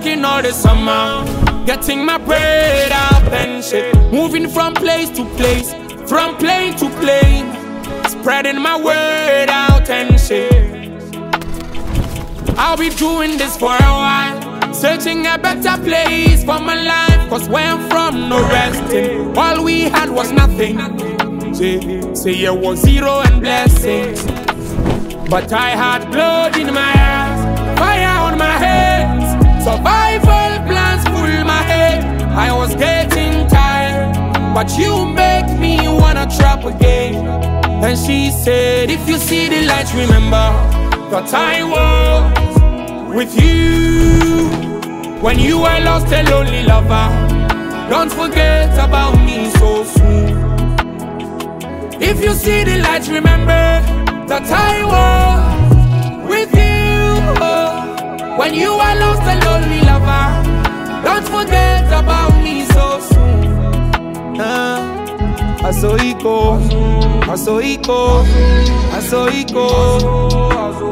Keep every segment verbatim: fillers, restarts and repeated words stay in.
working all the summer, getting my bread out and shit. Moving from place to place, from plane to plane, spreading my word out and shit. I'll be doing this for a while, searching a better place for my life. Cause where I'm from, no resting. All we had was nothing. Say, say it was zero and blessings. But I had blood in my eyes, fire on my hands, survival plans full my head. I was getting tired, but you make me wanna trap again. And she said, if you see the light, remember that I was with you when you were lost, a lonely lover. Don't forget about me so soon. If you see the light, remember that I was with you oh, when you were lost, a lonely lover. Don't forget about me so soon. uh, I saw it go, I saw it go, I saw it go,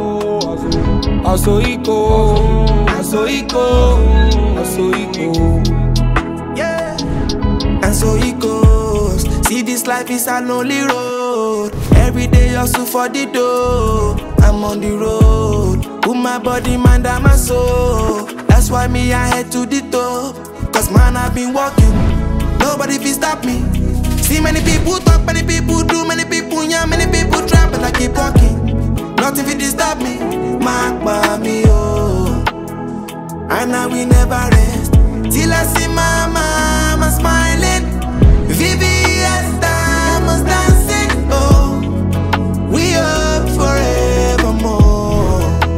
I saw it go, I saw it go, I saw it go. Yeah, and so it goes. See, this life is a lonely road. Every day hustle for the dough. I'm on the road, put my body, mind and my soul. That's why me I head to the top. Cause man I've been walking, nobody can stop me. See many people talk, many people do, many people yeah, many people try, but I keep walking. Nothing can disturb me. Mark by me oh, and now we never rest till I see my mama smiling. V V S diamonds dancing, oh, we up forevermore.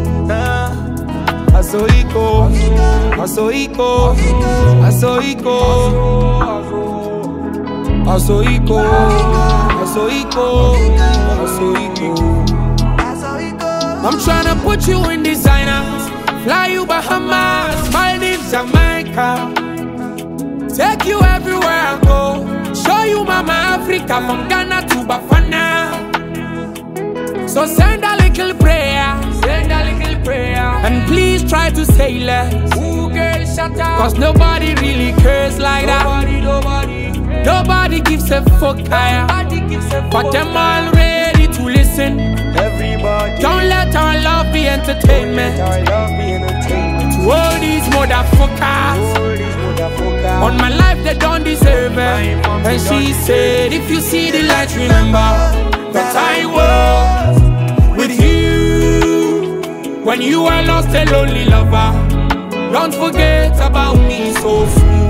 uh, I saw it go, I saw it go, I saw it go, I saw it go, I saw it go, I saw it go. I'm tryna put you in designers, fly you Bahamas, Maldives, Jamaica, take you everywhere I go, show you Mama Africa from Ghana to Bafana. So send a little prayer, send a little prayer, and please try to say less. Ooh, girl, shut up. Cause nobody really cares like nobody, that. Nobody, nobody, nobody gives a fuck higher. But them all ready to listen. Everybody. Don't let our love be entertainment. Our love be entertainment. To all these motherfuckers, all these motherfuckers. On my life they don't deserve it. And she said, if you see the light, remember that I was with you when you were lost, a lonely lover. Don't forget about me so soon.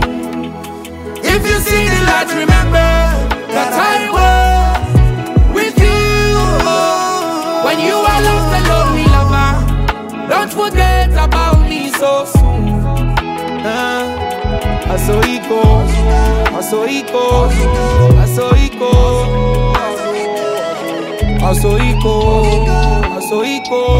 If you see the light, remember that I was with you oh, when you were lost, a lonely lover. Don't forget about me so soon. uh, I saw it go, I saw it go, I saw it go, I saw it go, I saw it go.